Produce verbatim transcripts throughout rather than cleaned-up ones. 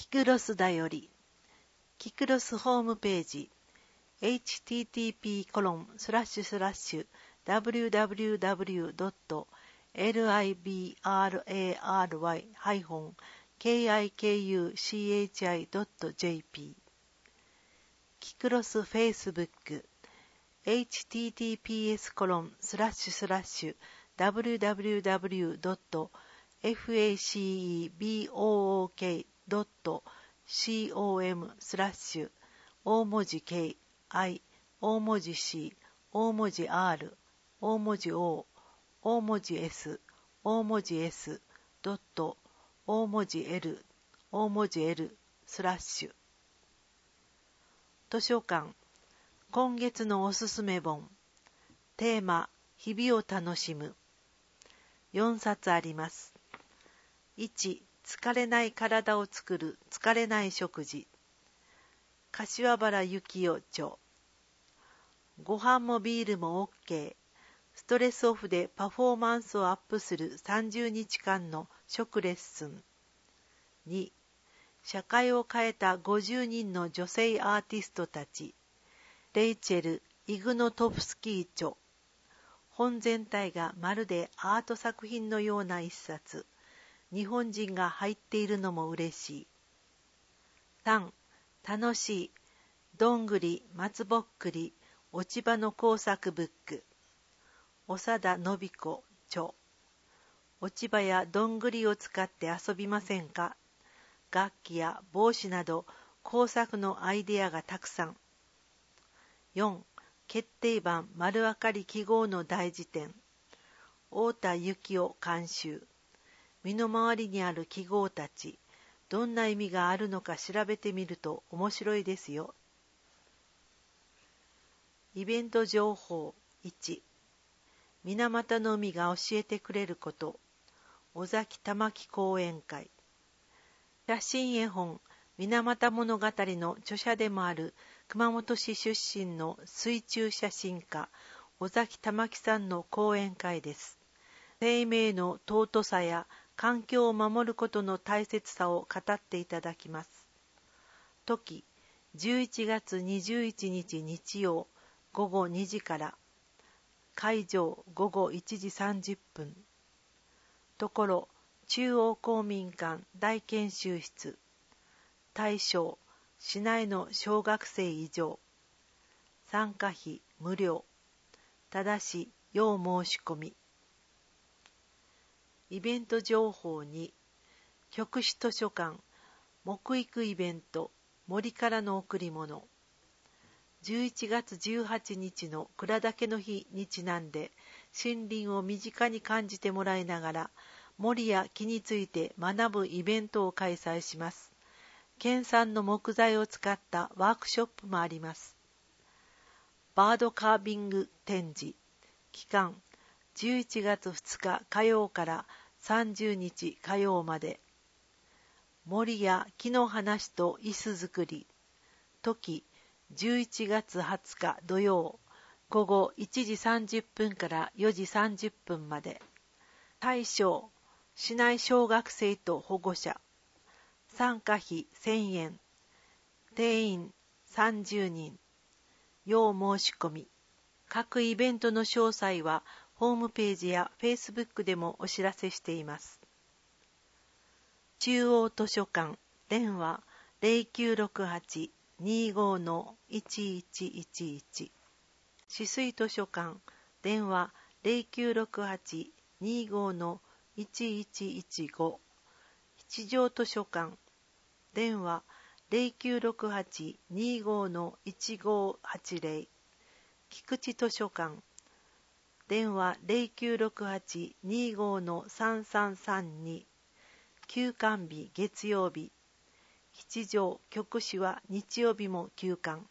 クロスだよりキクロスホームページ エイチティーティーピーコロンスラッシュスラッシュダブリューダブリューダブリュードットリブラリハイフンキクドットジェーピー キクロスフェイスブック エイチティーティーピーエスコロンスラッシュスラッシュダブリューダブリューダブリュードットフェイスブックドットコムスラッシュ大文字 K、I、大文字 C、大文字 R、大文字 O、大文字 S、大文字 S、ドット、大文字 L、大文字 L、スラッシュ。図書館、今月のおすすめ本、テーマ、日々を楽しむ。よんさつあります。いち、疲れない体を作る疲れない食事。柏原幸代著。ご飯もビールも OK。ストレスオフでパフォーマンスをアップするさんじゅうにちかんの食レッスン。に、社会を変えたごじゅうにんの女性アーティストたち。レイチェル・イグノトフスキー著。本全体がまるでアート作品のような一冊。日本人が入っているのも嬉しい。さん、楽しい。どんぐり、松ぼっくり、落ち葉の工作ブック。長田信子著。落ち葉やどんぐりを使って遊びませんか？楽器や帽子など工作のアイデアがたくさん。よん、決定版丸分かり記号の大辞典。太田幸夫監修。身の回りにある記号たち、どんな意味があるのか調べてみると面白いですよ。イベント情報いち、水俣の海が教えてくれること、尾崎玉木講演会。写真絵本水俣物語の著者でもある熊本市出身の水中写真家尾崎玉木さんの講演会です。生命の尊さや環境を守ることの大切さを語っていただきます。時、じゅういちがつにじゅういちにち日曜ごごにじから、会場ごごいちじさんじゅっぷん。ところ、中央公民館大研修室。対象、市内の小学生以上。参加費無料。ただし、要申し込み。イベント情報に、局市図書館、木育イベント、森からの贈り物。じゅういちがつじゅうはちにちの倉岳の日にちなんで、森林を身近に感じてもらいながら、森や木について学ぶイベントを開催します。県産の木材を使ったワークショップもあります。バードカービング展示。期間、じゅういちがつふつか火曜からさんじゅうにち火曜まで。森や木の話と椅子作り。時、じゅういちがつはつか土曜、ごごいちじさんじゅっぷんからよじさんじゅっぷんまで。対象、市内小学生と保護者。参加費せんえん。定員さんじゅうにん。要申し込み。各イベントの詳細はホームページやフェイスブックでもお知らせしています。中央図書館電話 ゼロきゅうろくはち にーごー いちいちいちいち。止水図書館電話 ゼロきゅうろくはち にーごー いちいちいちご。七条図書館電話 ゼロきゅうろくはち にーごー いちごーはちゼロ。菊池図書館電話 ゼロきゅうろくはち にーごー さんさんさんに。休館日月曜日。七条局市は日曜日も休館。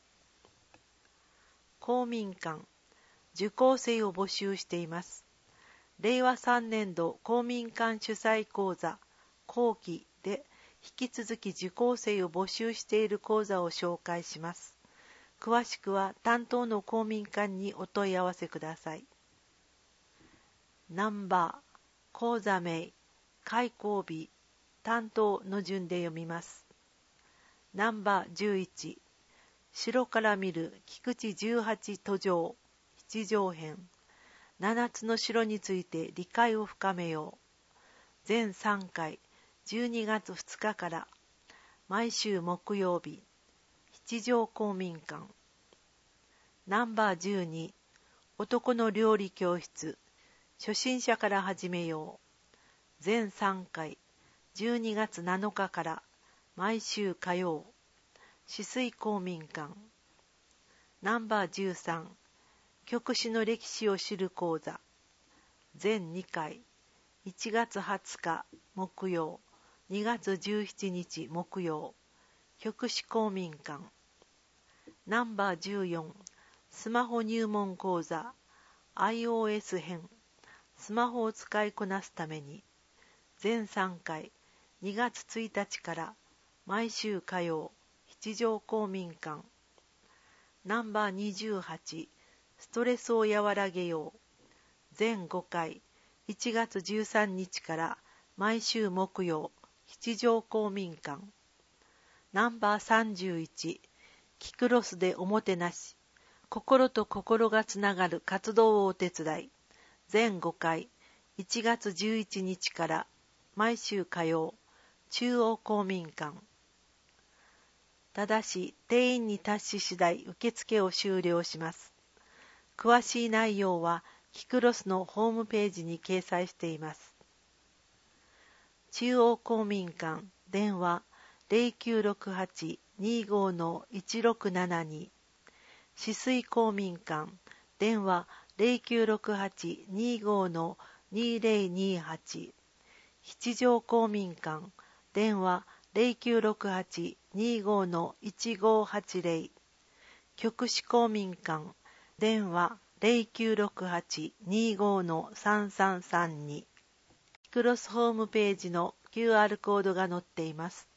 公民館受講生を募集しています。れいわさんねんど公民館主催講座後期で引き続き受講生を募集している講座を紹介します。詳しくは担当の公民館にお問い合わせください。ナンバー、講座名、開講日、担当の順で読みます。 ナンバーじゅういち、城から見る菊池じゅうはち途上七条編、ななつの城について理解を深めよう。全さんかい、じゅうにがつふつかから、毎週木曜日、七条公民館。ナンバーじゅうに、男の料理教室、初心者から始めよう。全さんかい、じゅうにがつなのかから、毎週火曜、止水公民館。ナンバーじゅうさん、曲師の歴史を知る講座。全にかい、いちがつはつか木曜、にがつじゅうしちにち木曜、曲師公民館。ナンバーじゅうよん、スマホ入門講座 iOS 編、スマホを使いこなすために。全さんかい、にがつついたちから毎週火曜、七条公民館。ナンバーにじゅうはち、ストレスを和らげよう。全ごかい、いちがつじゅうさんにちから毎週木曜、七条公民館。ナンバーさんじゅういち、キクロスでおもてなし、心と心がつながる活動をお手伝い。全ごかい、いちがつじゅういちにちから毎週火曜、中央公民館。ただし定員に達し次第受付を終了します。詳しい内容はキクロスのホームページに掲載しています。中央公民館電話 ゼロきゅうろくはち にーごー いちろくななに、止水公民館電話 ゼロきゅうろくはち にーごー にーぜろにーはち、七条公民館電話 ゼロきゅうろくはち にーごー いちごーはちぜろ、曲師公民館電話 ゼロきゅうろくはち にーごー さんさんさんに。キクロスホームページの キューアール コードが載っています。